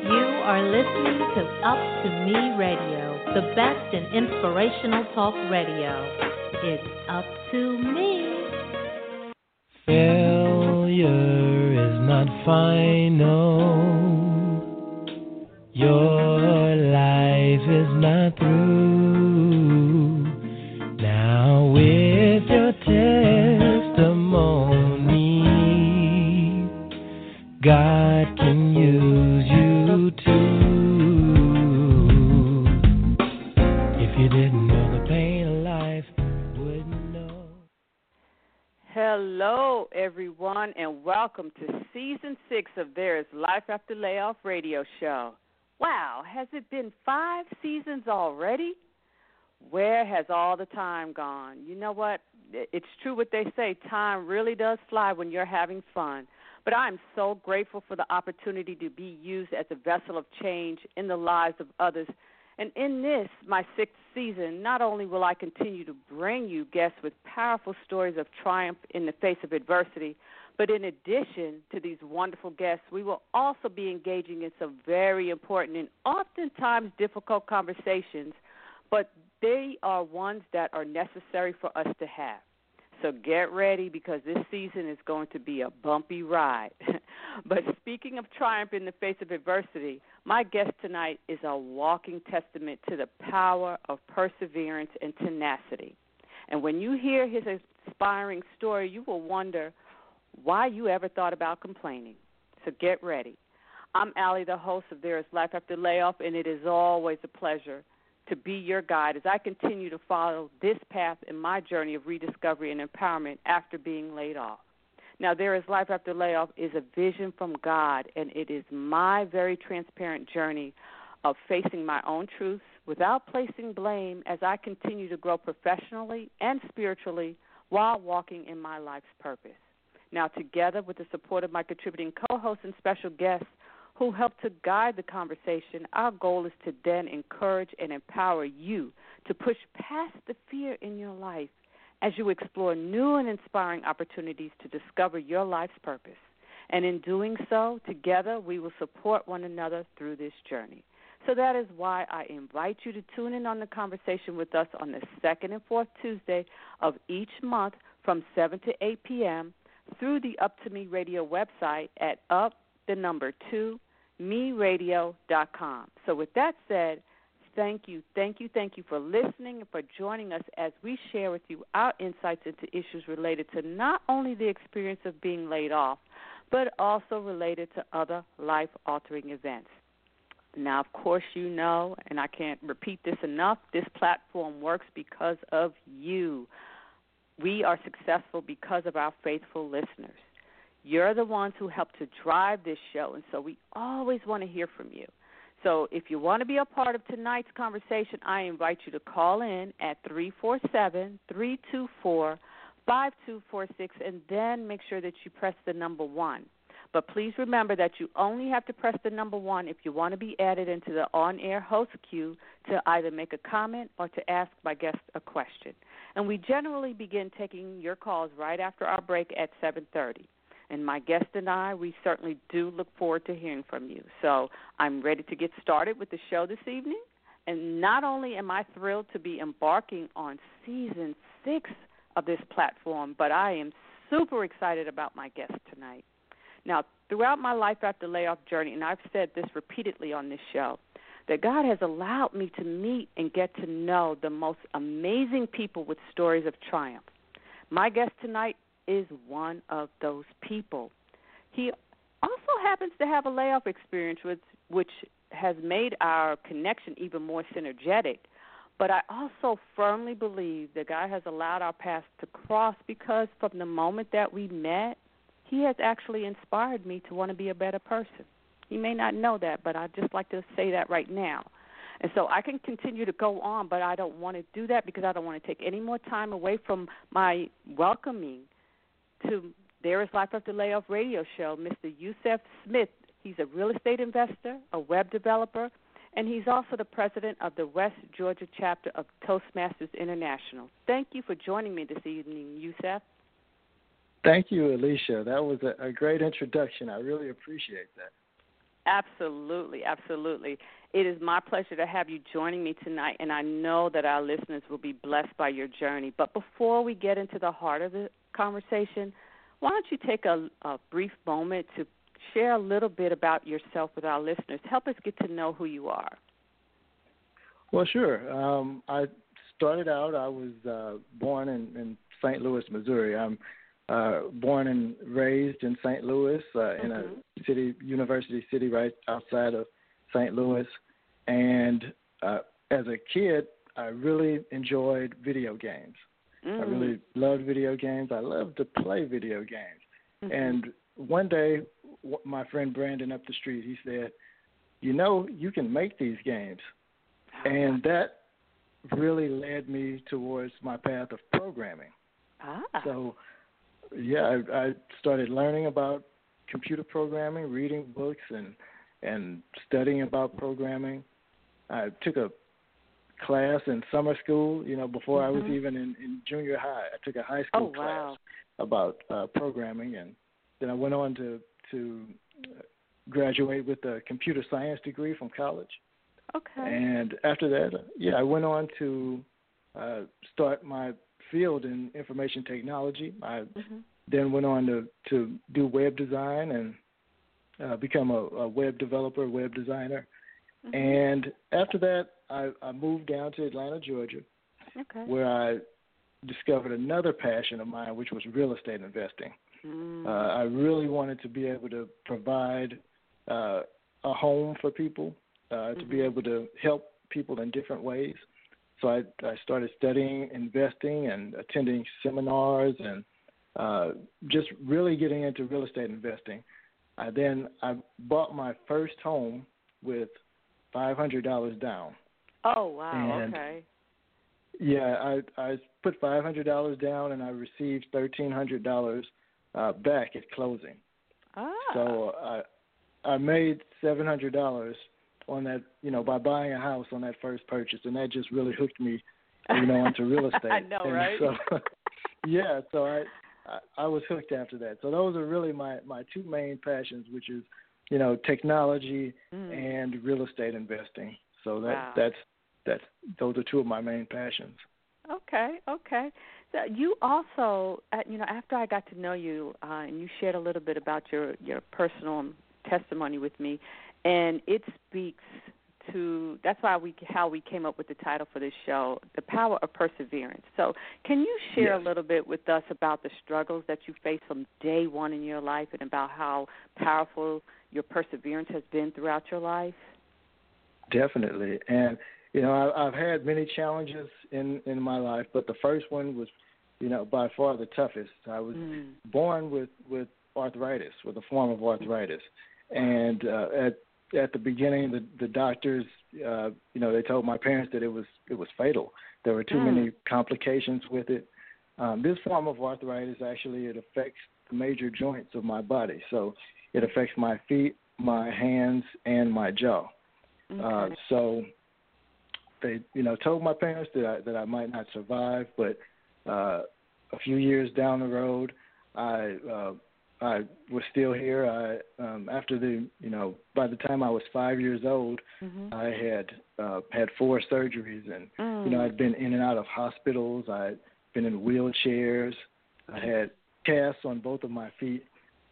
You are listening to Up to Me Radio, the best in inspirational talk radio. It's up to me. Failure is not final. Your life is not through. Now with your testimony, God can use you too. If you didn't know the pain of life, you wouldn't know. Hello, everyone, and welcome to Season 6 of There Is Life After Layoff radio show. Wow, has it been 5 seasons already? Where has all the time gone? You know what? It's true what they say. Time really does fly when you're having fun. But I'm so grateful for the opportunity to be used as a vessel of change in the lives of others. And in this, my 6th season, not only will I continue to bring you guests with powerful stories of triumph in the face of adversity, but in addition to these wonderful guests, we will also be engaging in some very important and oftentimes difficult conversations, but they are ones that are necessary for us to have. So get ready, because this season is going to be a bumpy ride. But speaking of triumph in the face of adversity, my guest tonight is a walking testament to the power of perseverance and tenacity. And when you hear his inspiring story, you will wonder why you ever thought about complaining. So get ready. I'm Allie, the host of There Is Life After Layoff, and it is always a pleasure to be your guide as I continue to follow this path in my journey of rediscovery and empowerment after being laid off. Now, There Is Life After Layoff is a vision from God, and it is my very transparent journey of facing my own truths without placing blame as I continue to grow professionally and spiritually while walking in my life's purpose. Now, together with the support of my contributing co-hosts and special guests who help to guide the conversation, our goal is to then encourage and empower you to push past the fear in your life as you explore new and inspiring opportunities to discover your life's purpose. And in doing so, together we will support one another through this journey. So that is why I invite you to tune in on the conversation with us on the 2nd and 4th Tuesday of each month from 7 to 8 p.m. through the Up to Me Radio website at up2meradio.com. So with that said, thank you for listening and for joining us as we share with you our insights into issues related to not only the experience of being laid off, but also related to other life-altering events. Now, of course, you know, and I can't repeat this enough, this platform works because of you. We are successful because of our faithful listeners. You're the ones who help to drive this show, and so we always want to hear from you. So if you want to be a part of tonight's conversation, I invite you to call in at 347-324-5246, and then make sure that you press the number 1. But please remember that you only have to press the number 1 if you want to be added into the on-air host queue to either make a comment or to ask my guest a question. And we generally begin taking your calls right after our break at 7:30. And my guest and I, we certainly do look forward to hearing from you. So I'm ready to get started with the show this evening. And not only am I thrilled to be embarking on Season 6 of this platform, but I am super excited about my guest tonight. Now, throughout my life after layoff journey, and I've said this repeatedly on this show, that God has allowed me to meet and get to know the most amazing people with stories of triumph. My guest tonight is one of those people. He also happens to have a layoff experience, which has made our connection even more synergetic. But I also firmly believe that God has allowed our paths to cross because from the moment that we met, He has actually inspired me to want to be a better person. He may not know that, but I'd just like to say that right now. And so I can continue to go on, but I don't want to do that because I don't want to take any more time away from my welcoming to There Is Life After Layoff radio show, Mr. Yusef Smith. He's a real estate investor, a web developer, and he's also the president of the West Georgia chapter of Toastmasters International. Thank you for joining me this evening, Yusef. Thank you, Alicia. That was a great introduction. I really appreciate that. Absolutely, absolutely. It is my pleasure to have you joining me tonight, and I know that our listeners will be blessed by your journey. But before we get into the heart of the conversation, why don't you take a brief moment to share a little bit about yourself with our listeners? Help us get to know who you are. Well, sure. I started out, I was born in St. Louis, Missouri. I'm born and raised in St. Louis, in a university city right outside of St. Louis. And as a kid, I really enjoyed video games. I really loved video games. I loved to play video games. And one day, my friend Brandon up the street, he said, you can make these games. And that really led me towards my path of programming. So, yeah, I started learning about computer programming, reading books, and studying about programming. I took a class in summer school, before I was even in junior high. I took a high school class about programming, and then I went on to graduate with a computer science degree from college. Okay. And after that, I went on to start my field in information technology. I then went on to do web design and become a web developer, web designer. And after that, I moved down to Atlanta, Georgia, where I discovered another passion of mine, which was real estate investing. I really wanted to be able to provide a home for people, to be able to help people in different ways. So I started studying investing and attending seminars and just really getting into real estate investing. I bought my first home with $500 down. Oh, wow, and, okay. Yeah, I put $500 down and I received $1,300 back at closing. So I made $700 on that, by buying a house on that first purchase, and that just really hooked me, onto real estate. I know, and right? So, I was hooked after that. So those are really my two main passions, which is, technology and real estate investing. So that's those are two of my main passions. Okay. So you also, after I got to know you, and you shared a little bit about your personal testimony with me, and it speaks to, that's how we came up with the title for this show, The Power of Perseverance. So can you share a little bit with us about the struggles that you faced from day one in your life and about how powerful your perseverance has been throughout your life? Definitely. And, I've had many challenges in my life, but the first one was, by far the toughest. I was born with arthritis, with a form of arthritis. And at the beginning, the doctors, they told my parents that it was fatal. There were too many complications with it. This form of arthritis, actually, it affects the major joints of my body. So it affects my feet, my hands, and my jaw. So they, told my parents that I might not survive, but a few years down the road, I was still here. After by the time I was 5 years old, I had 4 surgeries, and I'd been in and out of hospitals. I'd been in wheelchairs. I had casts on both of my feet.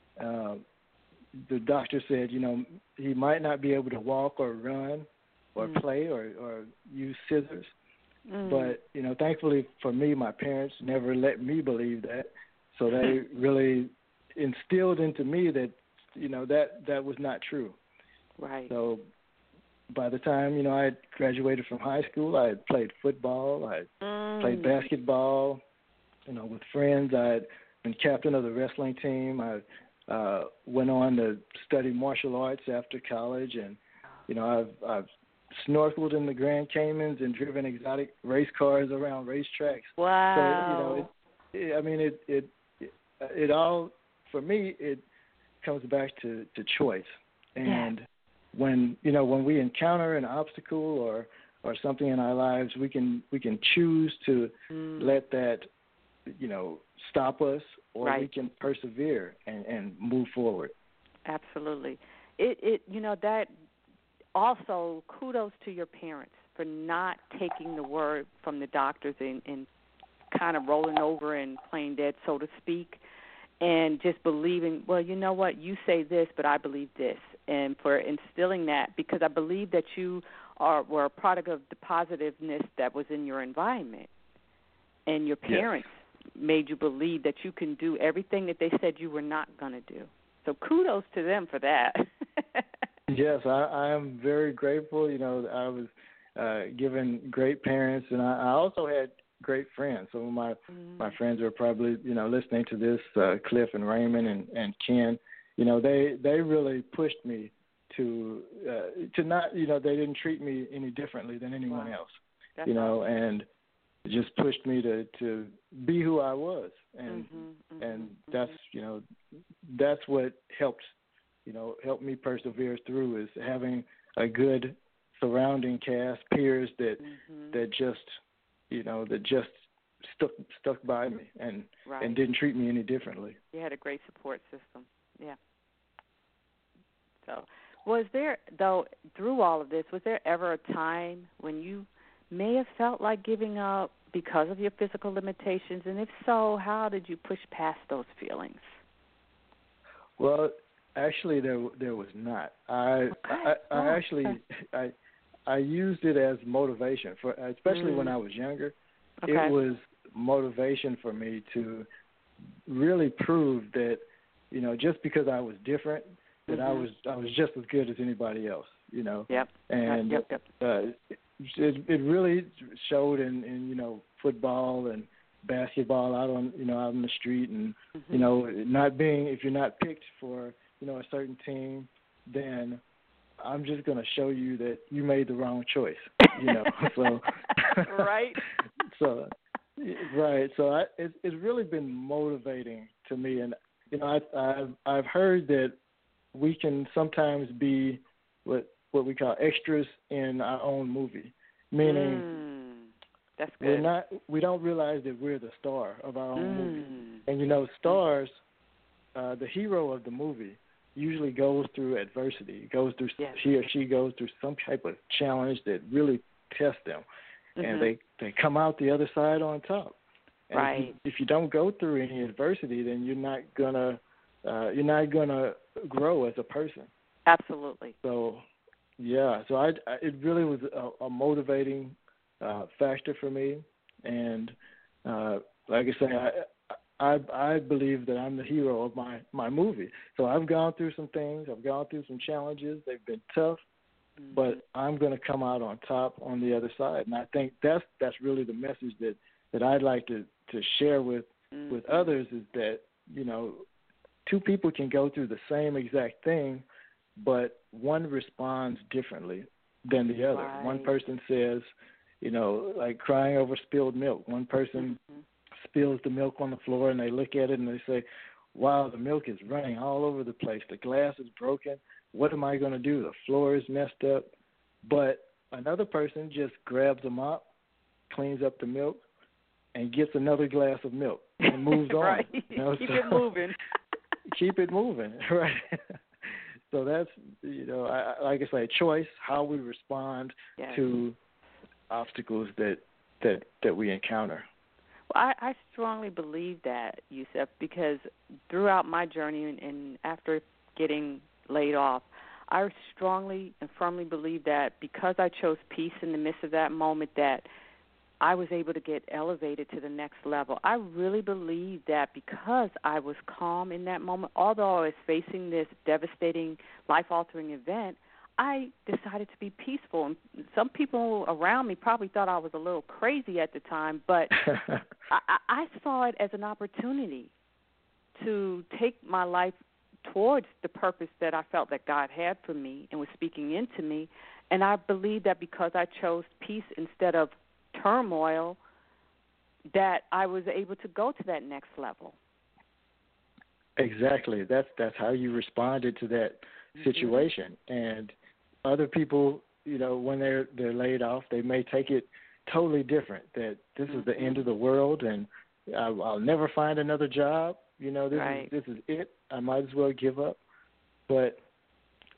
The doctor said, he might not be able to walk or run or play or use scissors. But, thankfully for me, my parents never let me believe that. So they really instilled into me that, that was not true. Right. So by the time, I had graduated from high school, I had played football, I had played basketball, with friends. I had been captain of the wrestling team. I went on to study martial arts after college, and, I've snorkeled in the Grand Caymans and driven exotic race cars around racetracks. Wow. So, it all, for me, it comes back to choice. And when we encounter an obstacle or something in our lives, we can choose to let that, stop us, or we can persevere and move forward. Absolutely. that also kudos to your parents for not taking the word from the doctors and kind of rolling over and playing dead, so to speak, and just believing, well, you know what, you say this, but I believe this, and for instilling that, because I believe that you were a product of the positiveness that was in your environment, and your parents made you believe that you can do everything that they said you were not going to do. So kudos to them for that. Yes, I am very grateful. I was given great parents, and I also had great friends. Some of my friends are probably, listening to this, Cliff and Raymond and Ken. They really pushed me to not, they didn't treat me any differently than anyone else, That's and just pushed me to be who I was. And that's what helped me persevere through, is having a good surrounding cast, peers that just stuck by me and didn't treat me any differently. You had a great support system. Yeah. So, was there, though, through all of this, was there ever a time when you may have felt like giving up because of your physical limitations? And if so, how did you push past those feelings? Well, actually, there was not. I used it as motivation for, especially when I was younger. Okay. It was motivation for me to really prove that, just because I was different, that I was just as good as anybody else. Yep. And Yep. It really showed in football and basketball out on the street, and not being, if you're not picked for a certain team, then I'm just going to show you that you made the wrong choice. So right. So it's really been motivating to me, and I've heard that we can sometimes be what we call extras in our own movie, meaning that's good. we don't realize that we're the star of our own movie. And stars, the hero of the movie usually goes through adversity, he or she goes through some type of challenge that really tests them, and they come out the other side on top. And if you don't go through any adversity, then you're not gonna grow as a person. Absolutely. So, it really was a motivating factor for me, and like I say, I believe that I'm the hero of my movie. So I've gone through some things. I've gone through some challenges. They've been tough, but I'm going to come out on top on the other side. And I think that's really the message that I'd like to share with others, is that, two people can go through the same exact thing, but one responds differently than the other. Right. One person says, like crying over spilled milk. One person spills the milk on the floor, and they look at it and they say, wow, the milk is running all over the place. The glass is broken. What am I going to do? The floor is messed up. But another person just grabs a mop, cleans up the milk, and gets another glass of milk and moves on. Right. Keep it moving. Keep it moving, right? So that's, like I say, choice, how we respond to obstacles that we encounter. Well, I strongly believe that, Yusef, because throughout my journey and after getting laid off, I strongly and firmly believe that because I chose peace in the midst of that moment, that I was able to get elevated to the next level. I really believe that because I was calm in that moment, although I was facing this devastating, life-altering event, I decided to be peaceful. And some people around me probably thought I was a little crazy at the time, but I saw it as an opportunity to take my life towards the purpose that I felt that God had for me and was speaking into me. And I believe that because I chose peace instead of turmoil, that I was able to go to that next level. Exactly. That's how you responded to that situation. And other people, when they're laid off, they may take it totally different, that this is the end of the world and I'll never find another job. This is it. I might as well give up. But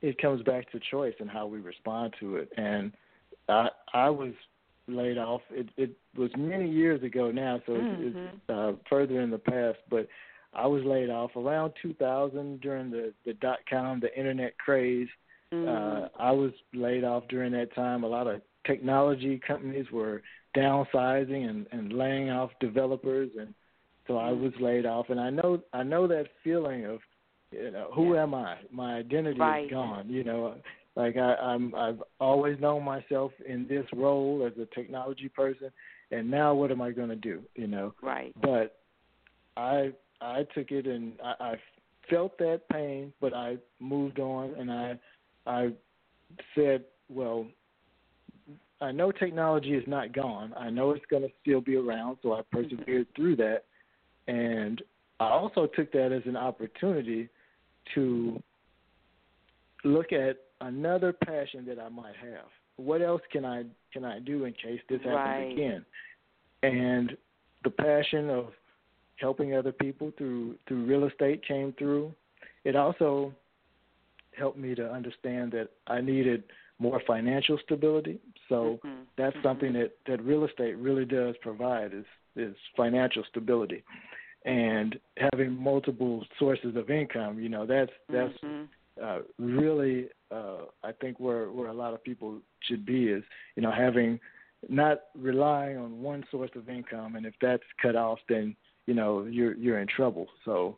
it comes back to choice and how we respond to it. And I was laid off. It was many years ago now, so it's further in the past. But I was laid off around 2000 during the .com, the internet craze. I was laid off during that time. A lot of technology companies were downsizing and laying off developers, and so I was laid off. And I know that feeling of, who am I? My identity is gone. Like I've always known myself in this role as a technology person, and now what am I going to do? Right. But I took it, and I felt that pain, but I moved on, and I said, well, I know technology is not gone. I know it's going to still be around, so I persevered through that. And I also took that as an opportunity to look at another passion that I might have. What else can I do in case this happens again? And the passion of helping other people through real estate came through. It also helped me to understand that I needed more financial stability. So that's something that real estate really does provide is financial stability. And having multiple sources of income, that's really I think where a lot of people should be is, having not relying on one source of income, and if that's cut off, then you're in trouble. So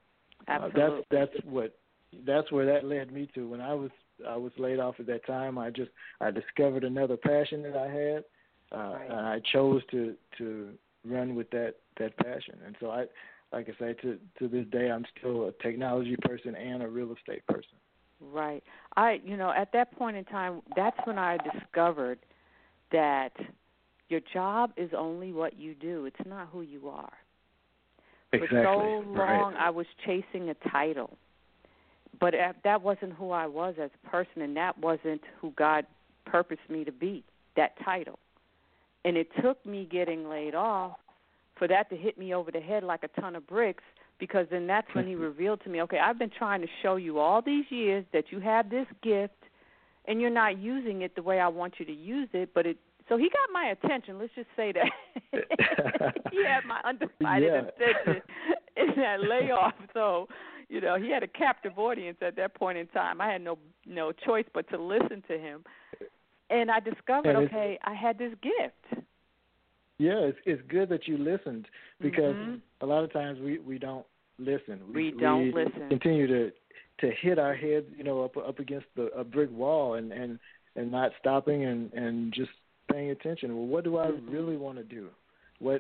that's where that led me to. When I was laid off at that time, I discovered another passion that I had, and I chose to run with that passion. And so like I say, to this day, I'm still a technology person and a real estate person. Right. At that point in time, that's when I discovered that your job is only what you do. It's not who you are. Exactly. For so long, I was chasing a title, but that wasn't who I was as a person, and that wasn't who God purposed me to be, that title. And it took me getting laid off for that to hit me over the head like a ton of bricks, because then that's when he revealed to me, okay, I've been trying to show you all these years that you have this gift and you're not using it the way I want you to use it, so he got my attention, let's just say that. He had my undivided attention in that layoff. So, he had a captive audience at that point in time. I had no choice but to listen to him. And I discovered, okay, I had this gift. Yeah, it's good that you listened, because a lot of times we don't listen. We don't listen. Continue to hit our heads, up against a brick wall and not stopping and just paying attention. Well, what do I really want to do? What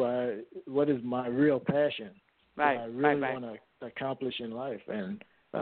is my real passion? Right. That I really want to accomplish in life? And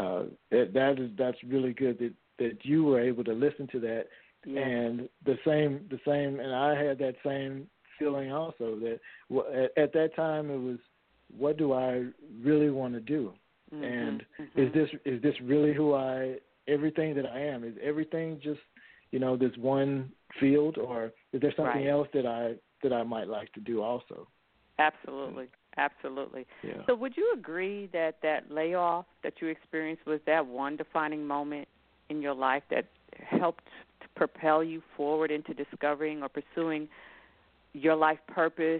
that's really good that you were able to listen to that. Yeah. And the same, and I had that same feeling also, that at that time it was, what do I really want to do? And is this really everything that I am? Is everything just, this one field, or is there something else that I might like to do also? Absolutely. Yeah. So would you agree that layoff that you experienced was that one defining moment in your life that helped to propel you forward into discovering or pursuing your life purpose,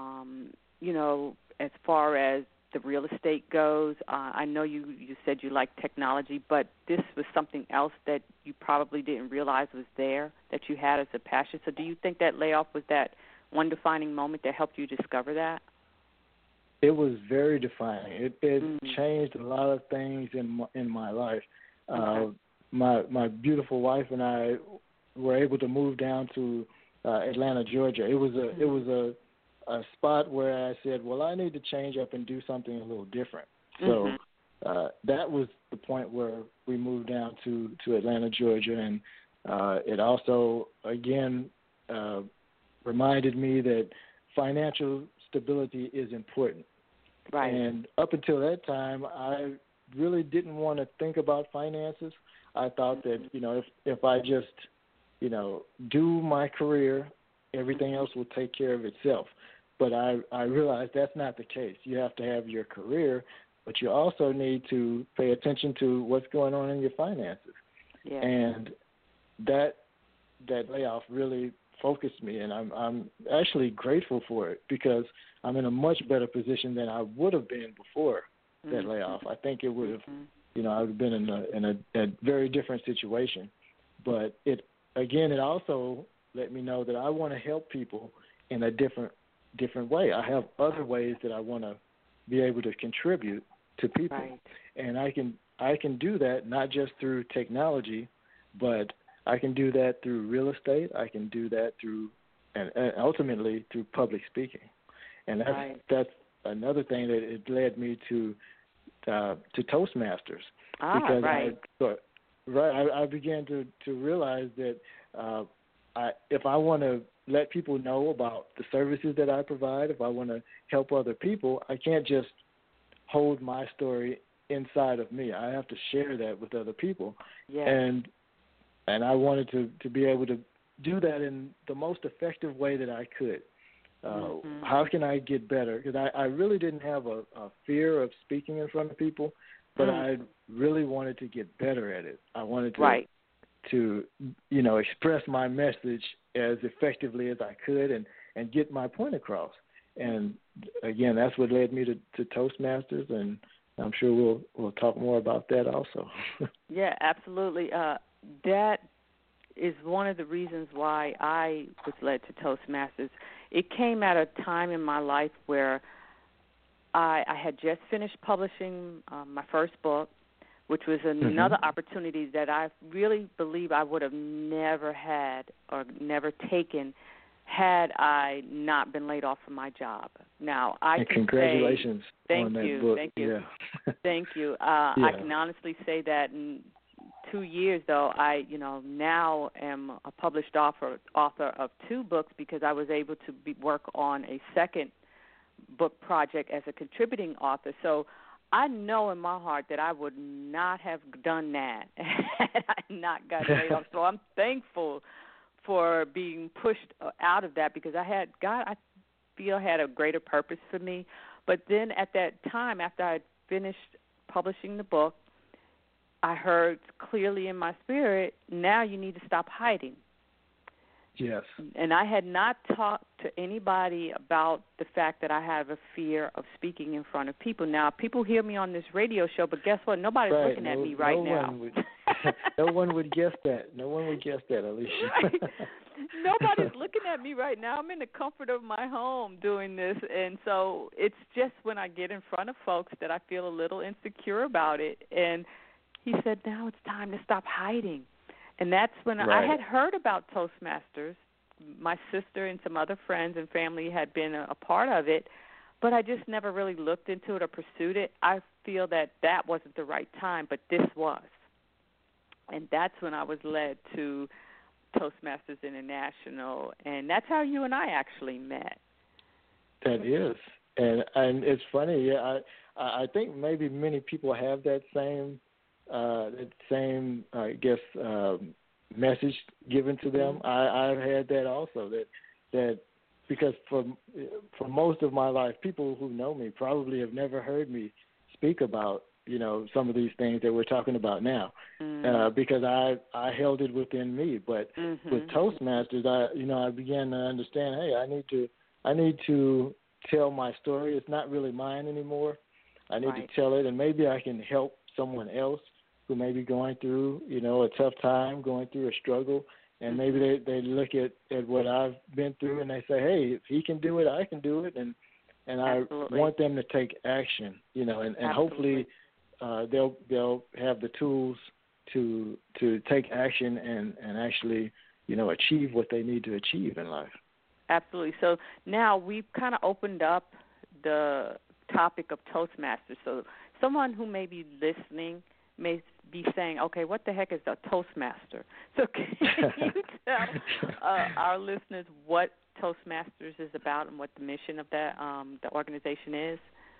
as far as the real estate goes? I know you said you like technology, but this was something else that you probably didn't realize was there, that you had as a passion. So do you think that layoff was that one defining moment that helped you discover that? It was very defining. It changed a lot of things in my life. My beautiful wife and I were able to move down to Atlanta, Georgia. It was a spot where I said, well, I need to change up and do something a little different. So that was the point where we moved down to Atlanta, Georgia, and it also, again, reminded me that financial stability is important. Right. And up until that time, I really didn't want to think about finances. I thought that, if I just, do my career, everything else will take care of itself. But I realized that's not the case. You have to have your career, but you also need to pay attention to what's going on in your finances. Yeah. And that layoff really focused me, and I'm actually grateful for it because I'm in a much better position than I would have been before that layoff. I think it would have, I would have been in a very different situation. But it also let me know that I want to help people in a different way. I have other ways that I want to be able to contribute to people, and I can do that not just through technology, but I can do that through real estate. I can do that through, and ultimately through public speaking, and that's another thing that it led me to Toastmasters because I began to realize that if I want to let people know about the services that I provide, if I want to help other people, I can't just hold my story inside of me. I have to share that with other people. Yeah. And I wanted to be able to do that in the most effective way that I could. How can I get better? Because I really didn't have a fear of speaking in front of people, but I really wanted to get better at it. I wanted to express my message as effectively as I could and get my point across. And, again, that's what led me to Toastmasters, and I'm sure we'll talk more about that also. Yeah, absolutely. That is one of the reasons why I was led to Toastmasters. It came at a time in my life where I had just finished publishing my first book, which was another opportunity that I really believe I would have never had or never taken had I not been laid off from my job. Now, congratulations on that book. Thank you. Yeah. Thank you. I can honestly say that in 2 years, though, I now am a published author of 2 books because I was able to work on a second book project as a contributing author. So I know in my heart that I would not have done that had I not gotten laid off. So I'm thankful for being pushed out of that because I feel had a greater purpose for me. But then at that time, after I finished publishing the book, I heard clearly in my spirit, now you need to stop hiding. Yes. And I had not talked to anybody about the fact that I have a fear of speaking in front of people. Now, people hear me on this radio show, but guess what? Nobody's looking at me right now. No one would guess that. No one would guess that, Alicia. Right. Nobody's looking at me right now. I'm in the comfort of my home doing this. And so it's just when I get in front of folks that I feel a little insecure about it. And he said, now it's time to stop hiding. And that's when I had heard about Toastmasters. My sister and some other friends and family had been a part of it, but I just never really looked into it or pursued it. I feel that wasn't the right time, but this was. And that's when I was led to Toastmasters International, and that's how you and I actually met. That is. And it's funny, yeah, I think maybe many people have that same message given to them. I've had that also. That because for most of my life, people who know me probably have never heard me speak about some of these things that we're talking about now, because I held it within me. But with Toastmasters, I began to understand. Hey, I need to tell my story. It's not really mine anymore. I need to tell it, and maybe I can help someone else who may be going through, a tough time, going through a struggle, and maybe they look at what I've been through and they say, hey, if he can do it, I can do it, and I want them to take action, and hopefully they'll have the tools to take action and actually, achieve what they need to achieve in life. Absolutely. So now we've kind of opened up the topic of Toastmasters. So someone who may be listening may be saying, okay, what the heck is a Toastmaster? So can you tell our listeners what Toastmasters is about and what the mission of the organization is?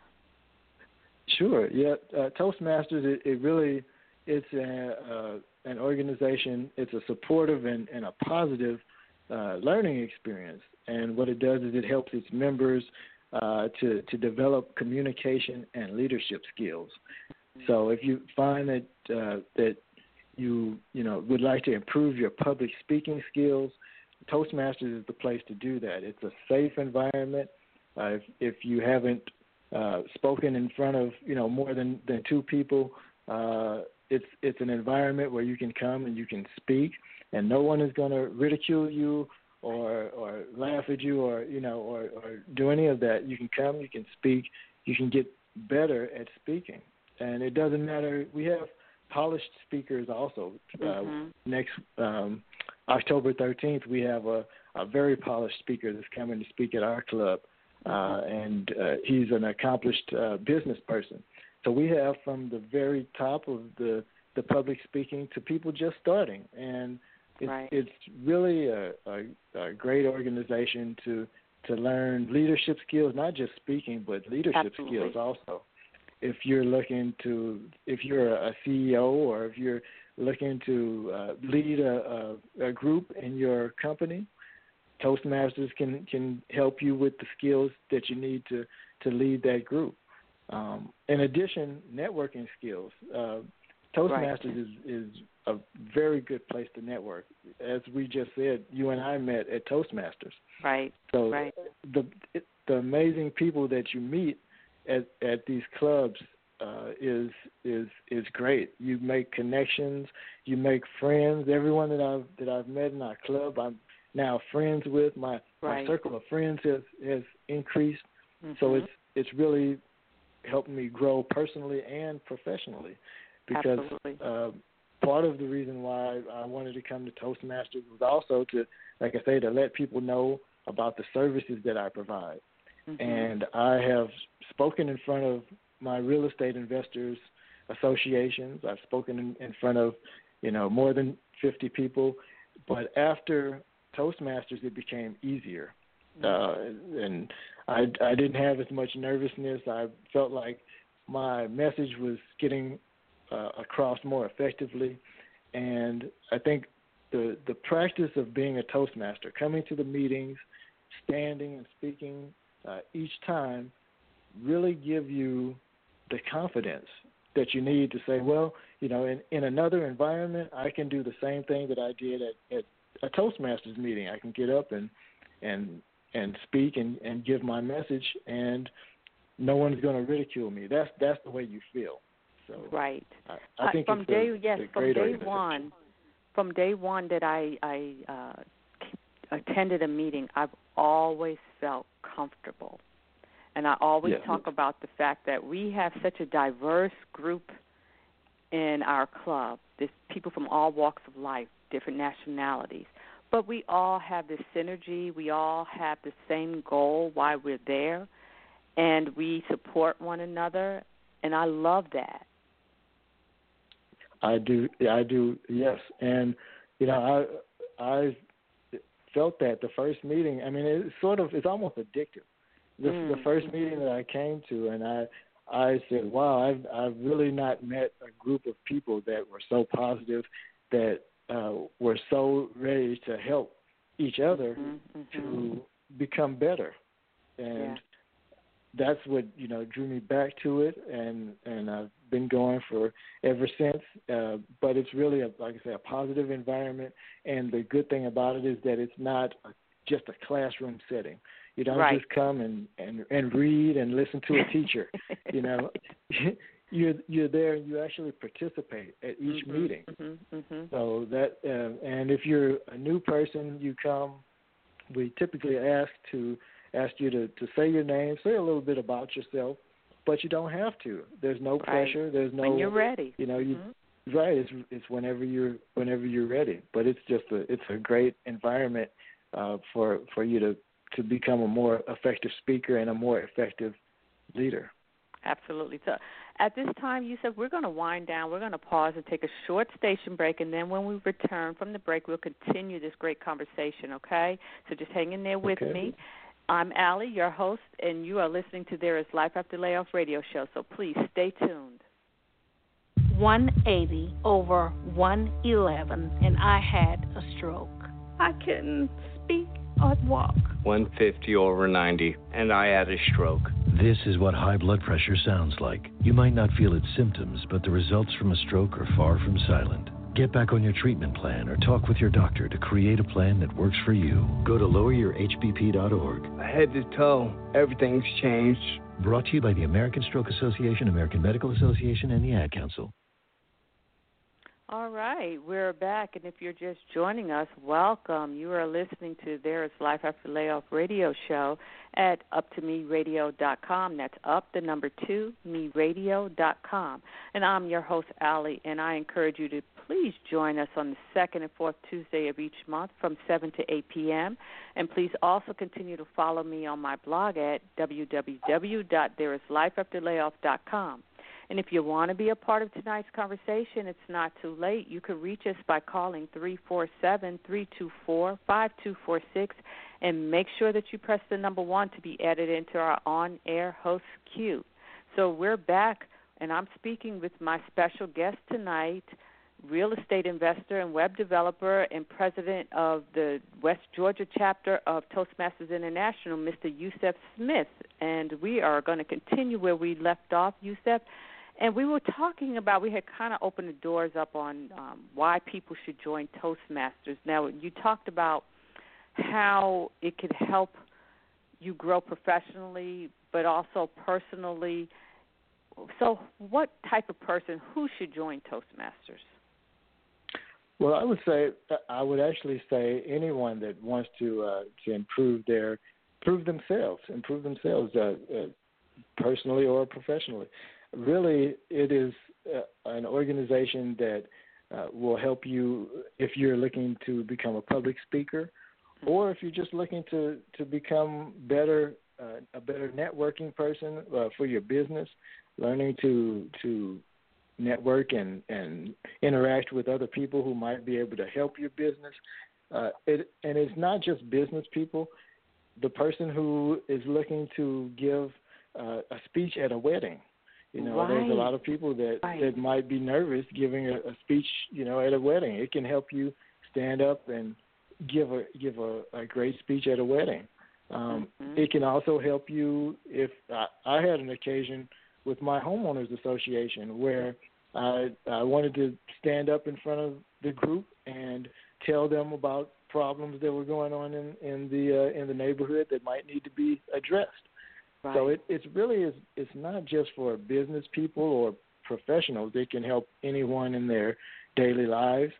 Sure. Yeah, Toastmasters, it really it's an organization. It's a supportive and a positive learning experience. And what it does is it helps its members to develop communication and leadership skills. So if you find that would like to improve your public speaking skills, Toastmasters is the place to do that. It's a safe environment. If you haven't spoken in front of more than two people, it's an environment where you can come and you can speak, and no one is going to ridicule you or laugh at you or do any of that. You can come, you can speak, you can get better at speaking, and it doesn't matter. We have polished speakers also. Next October 13th, we have a very polished speaker that's coming to speak at our club, and he's an accomplished business person. So we have from the very top of the public speaking to people just starting, and it's really a great organization to learn leadership skills, not just speaking, but leadership skills also. If you're a CEO or if you're looking to lead a group in your company, Toastmasters can help you with the skills that you need to lead that group. In addition, networking skills. Toastmasters is a very good place to network. As we just said, you and I met at Toastmasters. Right. So the amazing people that you meet at these clubs is great. You make connections, you make friends. Everyone that I've met in our club, I'm now friends with. My circle of friends has increased. So it's really helped me grow personally and professionally, because part of the reason why I wanted to come to Toastmasters was also to, like I say, to let people know about the services that I provide. And I have spoken in front of my real estate investors associations. I've spoken in front of, more than 50 people. But after Toastmasters, it became easier. And I didn't have as much nervousness. I felt like my message was getting across more effectively. And I think the practice of being a Toastmaster, coming to the meetings, standing and speaking each time, really give you the confidence that you need to say, well, in another environment, I can do the same thing that I did at a Toastmasters meeting. I can get up and speak and give my message, and no one's going to ridicule me. That's the way you feel. So I think from day one that I attended a meeting, I've always felt comfortable. And I always talk about the fact that we have such a diverse group in our club. There's people from all walks of life, different nationalities. But we all have this synergy. We all have the same goal why we're there. And we support one another. And I love that. I do, yes. And, I felt that the first meeting, I mean, it's almost addictive. The first meeting that I came to, and I said, wow, I've really not met a group of people that were so positive, that were so ready to help each other to become better. And that's what, drew me back to it, and I've been going for ever since. But it's really, like I say, a positive environment, and the good thing about it is that it's not just a classroom setting. You don't just come and read and listen to a teacher. You're there and you actually participate at each meeting. So that, and if you're a new person, you come. We typically ask you to say your name, say a little bit about yourself, but you don't have to. There's no pressure. There's no. When you're ready. It's whenever you're ready. But it's a great environment for you to become a more effective speaker and a more effective leader. Absolutely. So at this time, you said we're going to wind down. We're going to pause and take a short station break, and then when we return from the break, we'll continue this great conversation, okay? So just hang in there with me. I'm Allie, your host, and you are listening to There Is Life After Layoff radio show, so please stay tuned. 180 over 111, and I had a stroke. I couldn't speak or walk. 150 over 90, and I had a stroke. This is what high blood pressure sounds like. You might not feel its symptoms, but the results from a stroke are far from silent. Get back on your treatment plan or talk with your doctor to create a plan that works for you. Go to loweryourhbp.org. Head to toe, everything's changed. Brought to you by the American Stroke Association, American Medical Association, and the Ad Council. All right, we're back, and if you're just joining us, welcome. You are listening to There Is Life After Layoff radio show at uptomeradio.com. That's up, the number 2, meradio.com. And I'm your host, Allie, and I encourage you to please join us on the second and fourth Tuesday of each month from 7 to 8 p.m. And please also continue to follow me on my blog at www.thereislifeafterlayoff.com. And if you want to be a part of tonight's conversation, it's not too late. You can reach us by calling 347-324-5246 and make sure that you press the number 1 to be added into our on-air host queue. So we're back, and I'm speaking with my special guest tonight, real estate investor and web developer and president of the West Georgia chapter of Toastmasters International, Mr. Yusef Smith. And we are going to continue where we left off, Yusef. And we were talking about, we had kind of opened the doors up on why people should join Toastmasters. Now, you talked about how it could help you grow professionally, but also personally. So what type of person, who should join Toastmasters? Well, I would actually say anyone that wants to improve themselves personally or professionally. Really, it is an organization that will help you if you're looking to become a public speaker, or if you're just looking to become a better networking person for your business, learning to network and interact with other people who might be able to help your business. And it's not just business people. The person who is looking to give a speech at a wedding. Right. There's a lot of people that might be nervous giving a speech, at a wedding. It can help you stand up and give a great speech at a wedding. It can also help you if I had an occasion with my homeowners association where I wanted to stand up in front of the group and tell them about problems that were going on in the neighborhood that might need to be addressed. Right. So it's not just for business people or professionals. It can help anyone in their daily lives.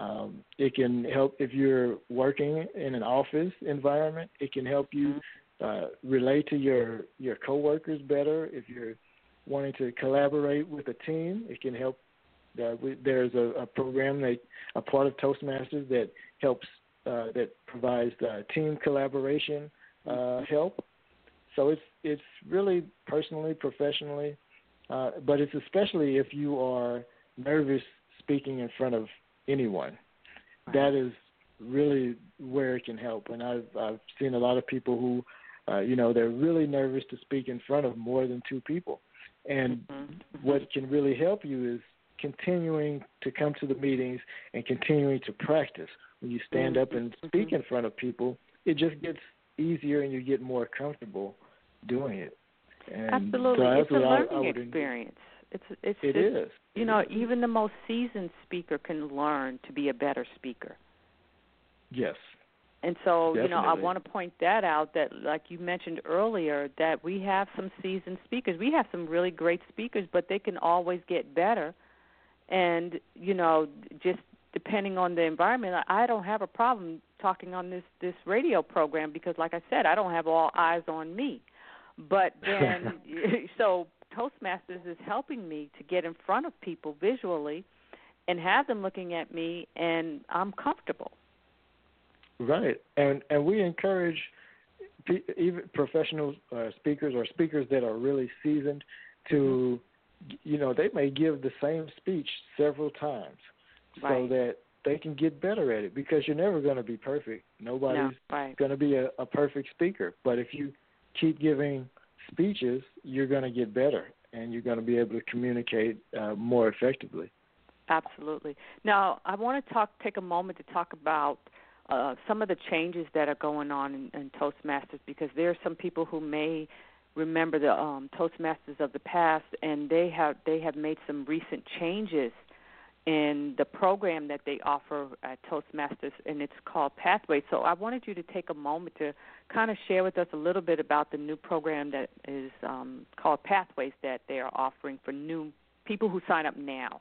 It can help if you're working in an office environment. It can help you relate to your coworkers better. If you're wanting to collaborate with a team, it can help. There's a program a part of Toastmasters that helps that provides team collaboration help. So it's really personally, professionally, but it's especially if you are nervous speaking in front of anyone. Right. That is really where it can help. And I've seen a lot of people who, they're really nervous to speak in front of more than 2 people. And what can really help you is continuing to come to the meetings and continuing to practice. When you stand up and speak in front of people, it just gets easier and you get more comfortable doing it. And absolutely. so it's a learning experience. It is. Even the most seasoned speaker can learn to be a better speaker. Yes. And so, definitely. I want to point that out that, like you mentioned earlier, that we have some seasoned speakers. We have some really great speakers, but they can always get better. And, just depending on the environment, I don't have a problem talking on this radio program because, like I said, I don't have all eyes on me. But then, so Toastmasters is helping me to get in front of people visually and have them looking at me, and I'm comfortable. Right, and we encourage even professional speakers or speakers that are really seasoned to, they may give the same speech several times so that they can get better at it because you're never going to be perfect. Nobody's going to be a perfect speaker, but if you keep giving speeches, you're going to get better and you're going to be able to communicate more effectively. Absolutely. Now, I want to take a moment to talk about some of the changes that are going on in Toastmasters because there are some people who may remember the Toastmasters of the past, and they have made some recent changes in the program that they offer at Toastmasters, and it's called Pathways. So I wanted you to take a moment to kind of share with us a little bit about the new program that is called Pathways that they are offering for new people who sign up now.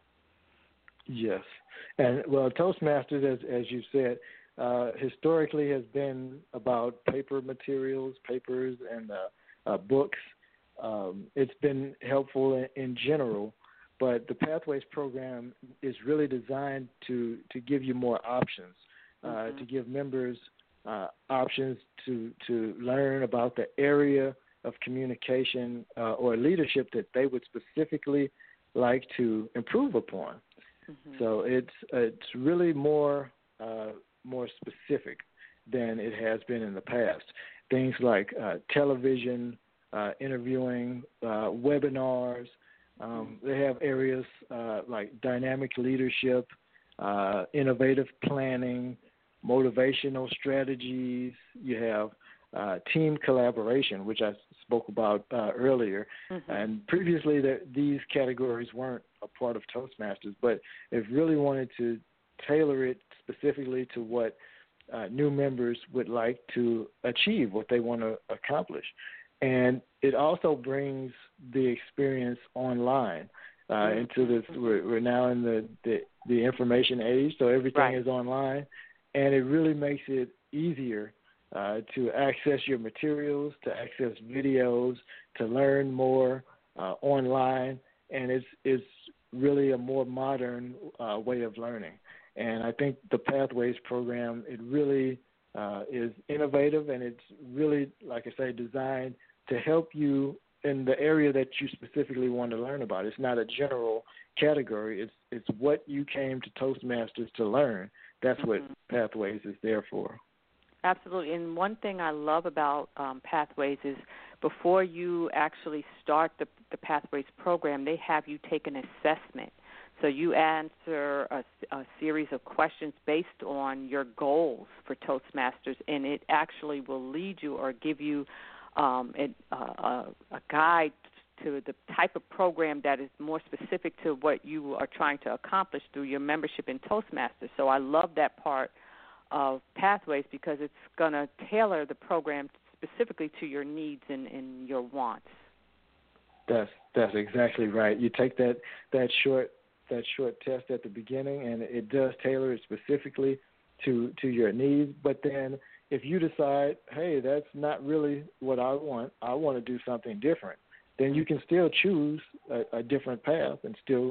Yes. And, well, Toastmasters, as you said, historically has been about paper materials, papers, and books. It's been helpful in general, but the Pathways program is really designed to give you more options, to give members options to learn about the area of communication or leadership that they would specifically like to improve upon. So it's really more specific than it has been in the past. Things like television, interviewing, webinars. They have areas like dynamic leadership, innovative planning, motivational strategies. You have team collaboration, which I spoke about earlier. And previously, these categories weren't a part of Toastmasters, but they've really wanted to tailor it specifically to what new members would like to achieve, what they want to accomplish. And it also brings the experience online into this. We're now in the information age, so everything is online, and it really makes it easier to access your materials, to access videos, to learn more online, and it's really a more modern way of learning. And I think the Pathways program, it really is innovative, and it's really, like I say, designed to help you in the area that you specifically want to learn about. It's not a general category. It's what you came to Toastmasters to learn. That's what Pathways is there for. Absolutely. And one thing I love about Pathways is before you actually start the Pathways program, they have you take an assessment. So you answer a series of questions based on your goals for Toastmasters, and it actually will lead you or give you a guide to the type of program that is more specific to what you are trying to accomplish through your membership in Toastmasters. So I love that part of Pathways because it's going to tailor the program specifically to your needs and your wants. That's exactly right. You take that short test at the beginning, and it does tailor it specifically to your needs. But then if you decide, hey, that's not really what I want to do something different, then you can still choose a different path and still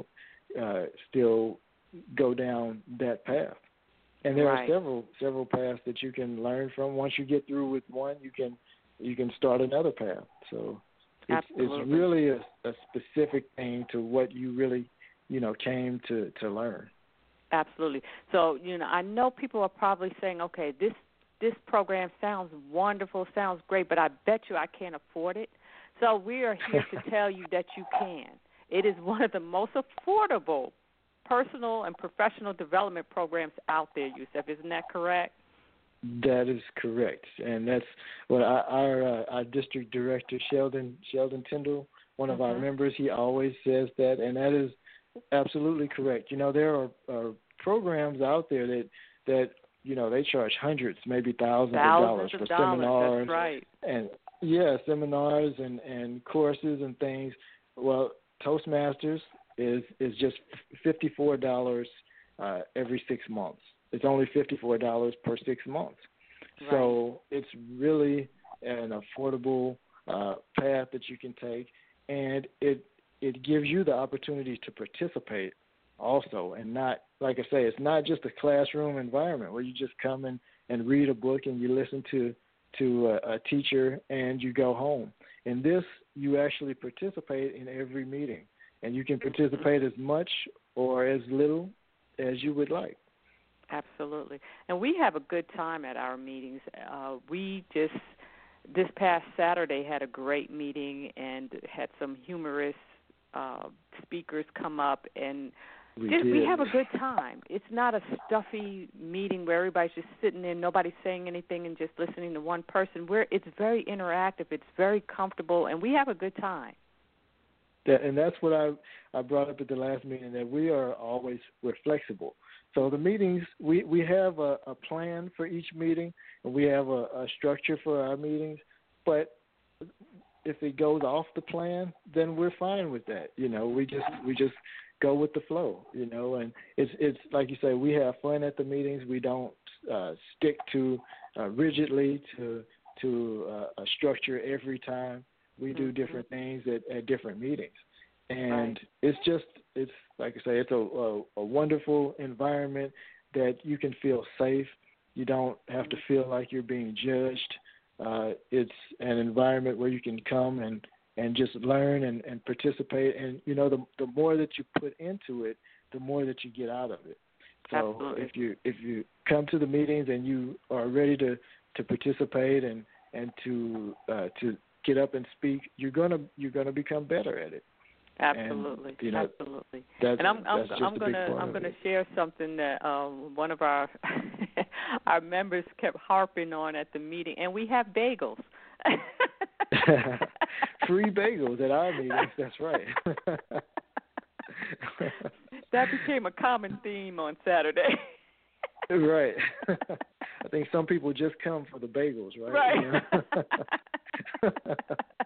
go down that path. And there are several paths that you can learn from. Once you get through with one, you can start another path. So it's really a specific thing to what you really came to learn. Absolutely. So I know people are probably saying, okay, this program sounds wonderful, sounds great, but I bet you I can't afford it. So we are here to tell you that you can. It is one of the most affordable personal and professional development programs out there, Yusef. Isn't that correct? That is correct, and that's what our district director, Sheldon Tyndall, one of our members, he always says that, and that is absolutely correct. There are programs out there that they charge hundreds, maybe thousands of dollars for seminars. That's right. And seminars and courses and things. Well, Toastmasters is just $54 every 6 months. It's only $54 per 6 months. Right. So it's really an affordable path that you can take, and it gives you the opportunity to participate also, and not, like I say, it's not just a classroom environment where you just come and read a book and you listen to a teacher and you go home. In this, you actually participate in every meeting, and you can participate as much or as little as you would like. Absolutely. And we have a good time at our meetings. We just, this past Saturday, had a great meeting and had some humorous speakers come up, and we have a good time. It's not a stuffy meeting where everybody's just sitting there, nobody's saying anything and just listening to one person. It's very interactive. It's very comfortable, and we have a good time. And that's what I brought up at the last meeting, that we're flexible. So the meetings, we have a plan for each meeting, and we have a structure for our meetings. But if it goes off the plan, then we're fine with that. We just go with the flow. And it's like you say, we have fun at the meetings. We don't stick to rigidly to a structure every time. We do different things at different meetings. And it's like I say, it's a wonderful environment that you can feel safe. You don't have to feel like you're being judged. It's an environment where you can come and just learn and participate. And, the more that you put into it, the more that you get out of it. So Absolutely. if you come to the meetings and you are ready to participate and to get up and speak, you're gonna become better at it. Absolutely, and, absolutely. That's, and I'm I'm gonna share something that one of our our members kept harping on at the meeting, and we have bagels. Free bagels at our meetings. That's right. That became a common theme on Saturday. Right. I think some people just come for the bagels, right? Right.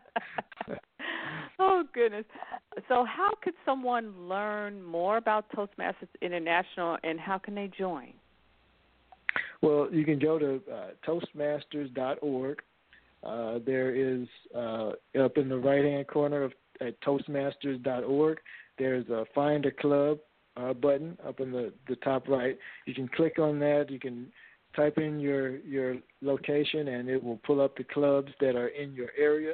Oh, goodness. So how could someone learn more about Toastmasters International, and how can they join? Well, you can go to Toastmasters.org. There is, up in the right-hand corner at Toastmasters.org, there's a Find a Club button up in the top right. You can click on that. You can type in your location, and it will pull up the clubs that are in your area.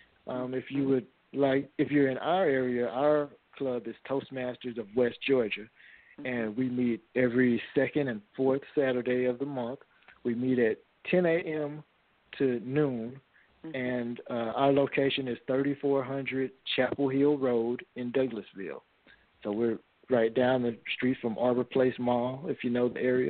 If you're in our area, our club is Toastmasters of West Georgia, and we meet every second and fourth Saturday of the month. We meet at 10 a.m. to noon, and our location is 3400 Chapel Hill Road in Douglasville. So we're right down the street from Arbor Place Mall, if you know the area.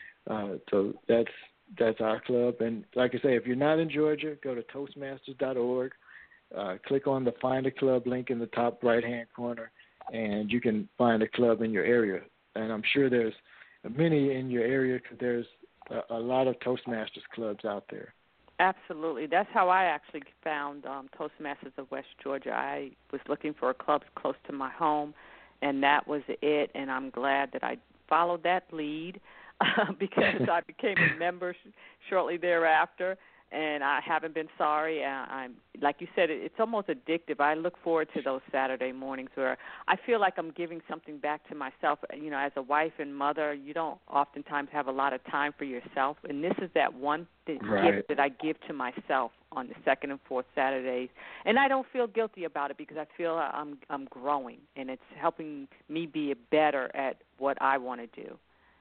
So that's our club. And like I say, if you're not in Georgia, go to Toastmasters.org. Click on the Find a Club link in the top right-hand corner, and you can find a club in your area. And I'm sure there's many in your area, because there's a lot of Toastmasters clubs out there. Absolutely. That's how I actually found Toastmasters of West Georgia. I was looking for a club close to my home, and that was it. And I'm glad that I followed that lead because I became a member shortly thereafter. And I haven't been sorry. I'm like you said, it's almost addictive. I look forward to those Saturday mornings where I feel like I'm giving something back to myself. As a wife and mother, you don't oftentimes have a lot of time for yourself, and this is that one gift that I give to myself on the second and fourth Saturdays. And I don't feel guilty about it, because I feel I'm growing, and it's helping me be better at what I want to do.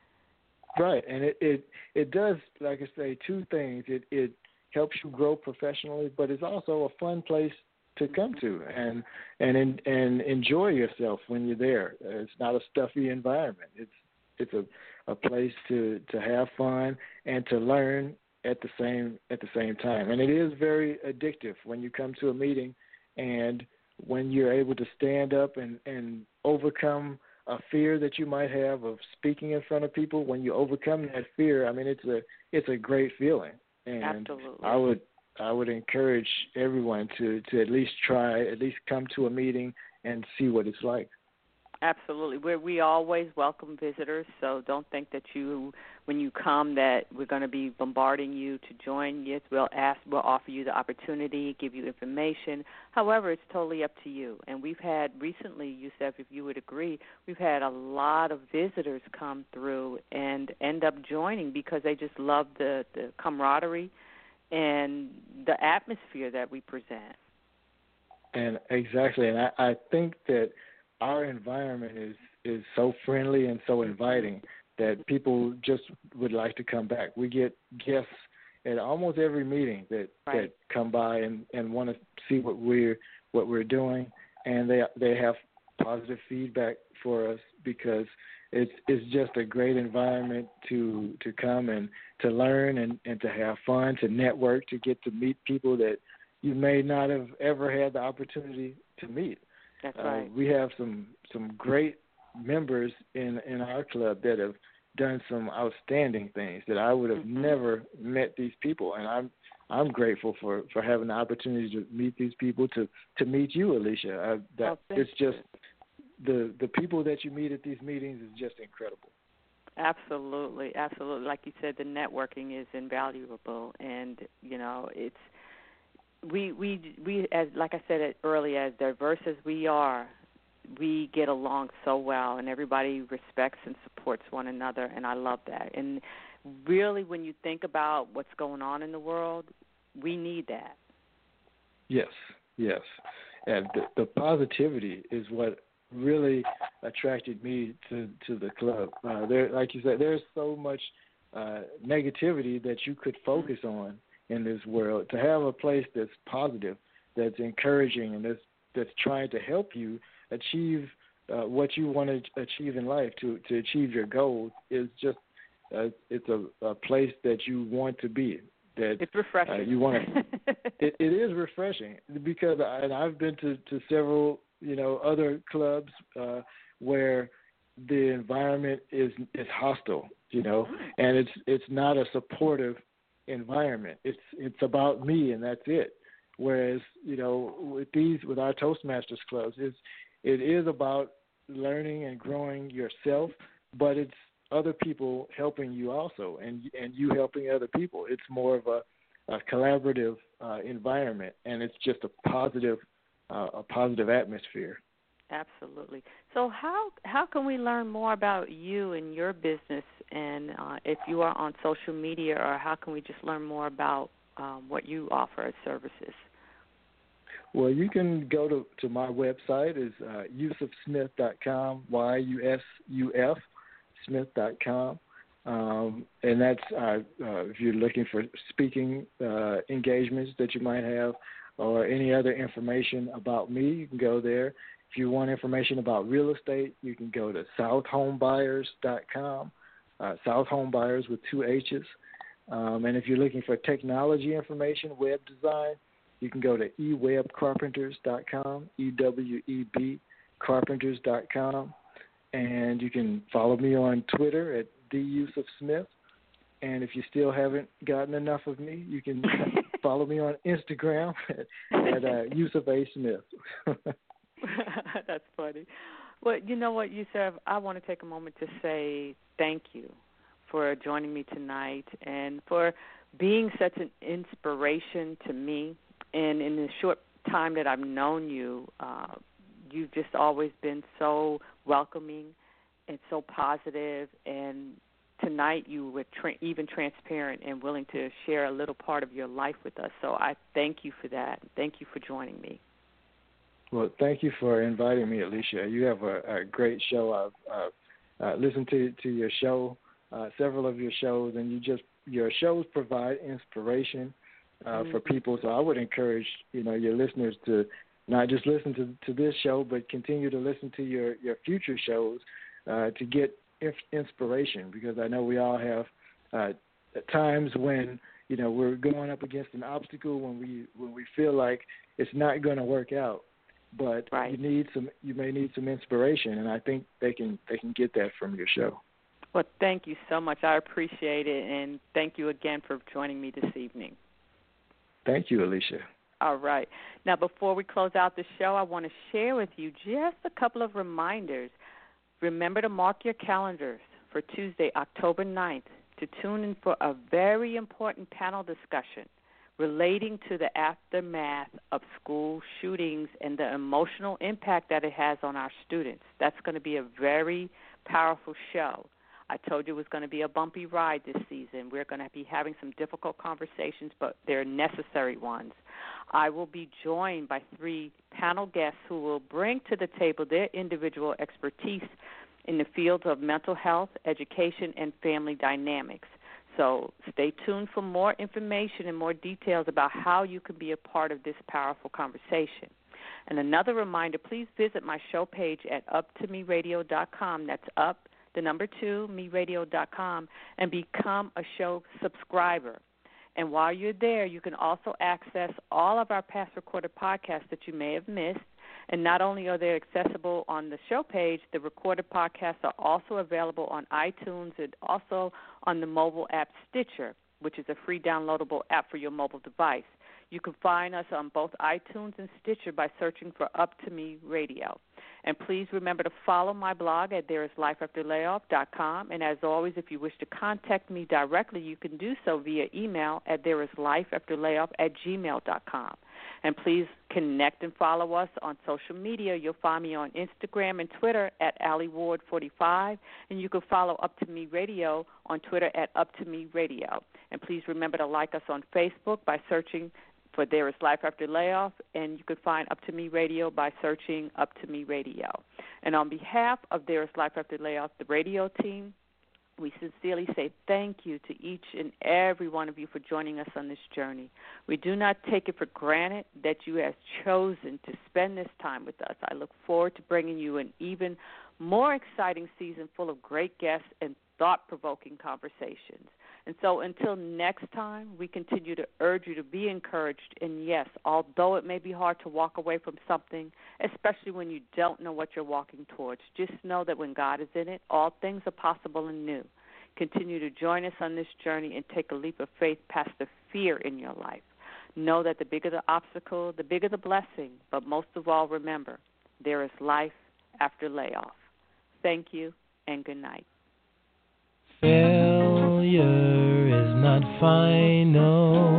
Right, and it does, like I say, two things. It helps you grow professionally, but it's also a fun place to come to and enjoy yourself when you're there. It's not a stuffy environment. It's a place to have fun and to learn at the same time. And it is very addictive when you come to a meeting, and when you're able to stand up and overcome a fear that you might have of speaking in front of people. When you overcome that fear, I mean, it's a great feeling. And absolutely. I would encourage everyone to at least come to a meeting and see what it's like. Absolutely. We always welcome visitors, so don't think that when you come, that we're going to be bombarding you to join. Yes, we'll offer you the opportunity, give you information. However, it's totally up to you. And we've had recently, Yusef, if you would agree, we've had a lot of visitors come through and end up joining because they just love the camaraderie and the atmosphere that we present. And exactly, and I think that our environment is so friendly and so inviting that people just would like to come back. We get guests at almost every meeting that come by and want to see what we're doing, and they have positive feedback for us because it's just a great environment to come and to learn and to have fun, to network, to get to meet people that you may not have ever had the opportunity to meet. That's right. We have some great members in our club that have done some outstanding things that I would have never met these people, and I'm grateful for having the opportunity to meet these people, to meet you, Alicia. It's just the people that you meet at these meetings is just incredible. Absolutely. Like you said, the networking is invaluable, and it's we as like I said earlier, as diverse as we are, we get along so well, and everybody respects and supports one another, and I love that. And really, when you think about what's going on in the world, we need that. Yes. And the positivity is what really attracted me to the club. There, like you said, there's so much negativity that you could focus on in this world. To have a place that's positive, that's encouraging, and that's trying to help you achieve what you want to achieve in life, to achieve your goals, is just it's a place that you want to be. That it's refreshing. You want to. It is refreshing because I've been to several other clubs where the environment is hostile, and it's not a supportive environment. It's about me and that's it. Whereas with our Toastmasters clubs, it is about learning and growing yourself, but it's other people helping you also, and you helping other people. It's more of a collaborative environment, and it's just a positive atmosphere. Absolutely. So how can we learn more about you and your business, and if you are on social media, or how can we just learn more about what you offer as services? Well, you can go to my website, is yusufsmith.com, YUSUF Smith.com, and that's if you're looking for speaking engagements that you might have, or any other information about me, you can go there. If you want information about real estate, you can go to southhomebuyers.com, South Home Buyers with 2 H's. And if you're looking for technology information, web design, you can go to ewebcarpenters.com, EWEB carpenters.com. And you can follow me on Twitter at @DYusufSmith. And if you still haven't gotten enough of me, you can follow me on Instagram at Yusuf A. Smith. That's funny. Well, you know what, Yusuf, I want to take a moment to say thank you for joining me tonight and for being such an inspiration to me. And in the short time that I've known you, you've just always been so welcoming and so positive, and tonight you were even transparent and willing to share a little part of your life with us. So I thank you for that. Thank you for joining me. Well, thank you for inviting me, Alicia. You have a great show. I've listened to your show, several of your shows, and your shows provide inspiration for people. So I would encourage your listeners to not just listen to this show, but continue to listen to your future shows to get inspiration, because I know we all have times when we're going up against an obstacle, when we feel like it's not going to work out, but right. you may need some inspiration, and I think they can get that from your show. Well, thank you so much. I appreciate it, and thank you again for joining me this evening. Thank you, Alicia. All right. Now, before we close out the show, I want to share with you just a couple of reminders. Remember to mark your calendars for Tuesday, October 9th, to tune in for a very important panel discussion relating to the aftermath of school shootings and the emotional impact that it has on our students. That's going to be a very powerful show. I told you it was going to be a bumpy ride this season. We're going to be having some difficult conversations, but they're necessary ones. I will be joined by 3 panel guests who will bring to the table their individual expertise in the fields of mental health, education, and family dynamics. So stay tuned for more information and more details about how you can be a part of this powerful conversation. And another reminder, please visit my show page at uptomeradio.com. That's up, the number 2, meradio.com, and become a show subscriber. And while you're there, you can also access all of our past recorded podcasts that you may have missed, And not only are they accessible on the show page, the recorded podcasts are also available on iTunes and also on the mobile app Stitcher, which is a free downloadable app for your mobile device. You can find us on both iTunes and Stitcher by searching for Up to Me Radio. And please remember to follow my blog at therislifeafterlayoff.com. And as always, if you wish to contact me directly, you can do so via email at therislifeafterlayoff@gmail.com. And please connect and follow us on social media. You'll find me on Instagram and Twitter at AllieWard45. And you can follow Up to Me Radio on Twitter at Up to Me Radio. And please remember to like us on Facebook by searching for There Is Life After Layoff, and you can find Up to Me Radio by searching Up to Me Radio. And on behalf of There Is Life After Layoff, the radio team, we sincerely say thank you to each and every one of you for joining us on this journey. We do not take it for granted that you have chosen to spend this time with us. I look forward to bringing you an even more exciting season full of great guests and thought-provoking conversations. And so until next time, we continue to urge you to be encouraged. And yes, although it may be hard to walk away from something, especially when you don't know what you're walking towards, just know that when God is in it, all things are possible and new. Continue to join us on this journey and take a leap of faith past the fear in your life. Know that the bigger the obstacle, the bigger the blessing. But most of all, remember, there is life after layoff. Thank you and good night. Failure is not final.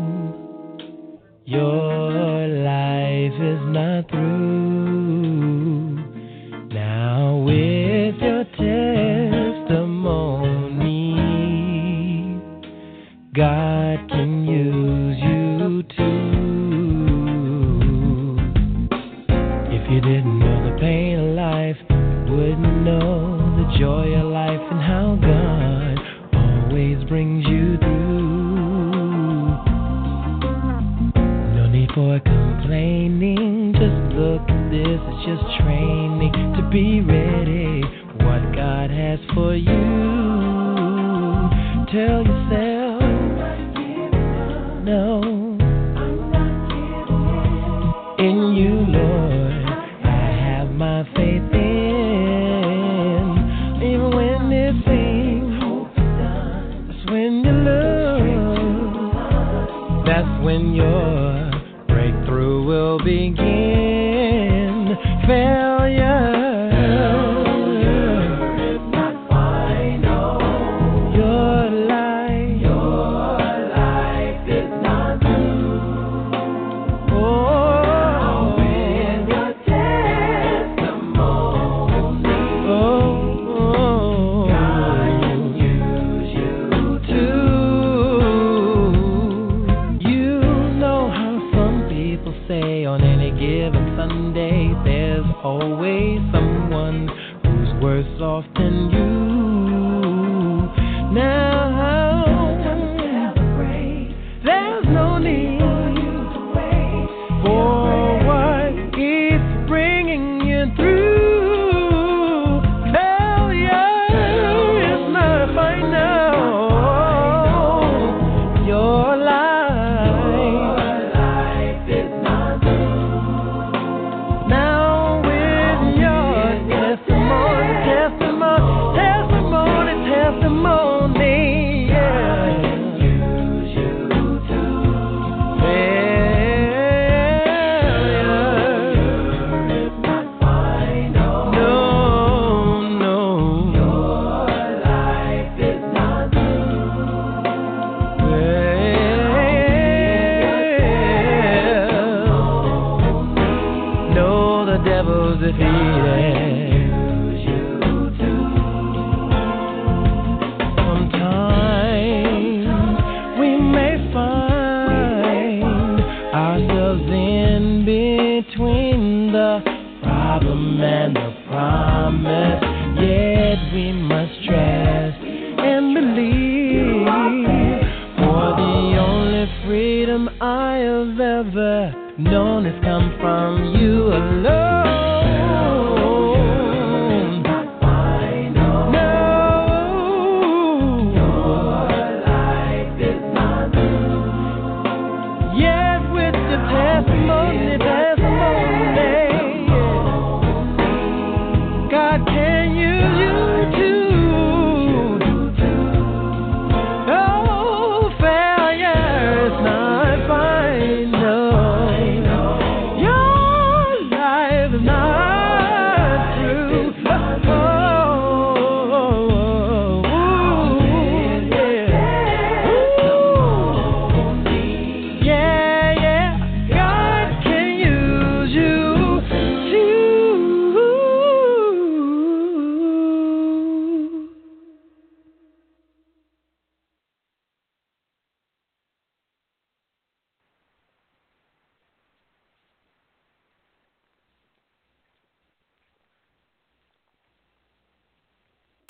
Your life is not through. Now with your testimony, God can use you too. If you didn't know the pain of life, you wouldn't know the joy of life and how God always brings you through. No need for complaining, just look at this, it's just training to be ready for what God has for you. Tell yourself, no, in you, Lord, I have my faith in. Even when it seems that's when you lose, that's when your breakthrough will begin. Failure is not final. Your life is not through. Oh, with your testimony, God can use you too. You know how some people say on any given Sunday, there's always someone who's worse off than you. Now, there's no need for what is bringing you through. Failure is not final. Your life is not through. Now with your testimony, yeah. Use you too. Failure is not final. No. Your life is not through. No, the devil's defeated. Sometimes we may find ourselves in between the problem and the promise. Yet we must trust and believe, for the only freedom I have ever known has come from you alone.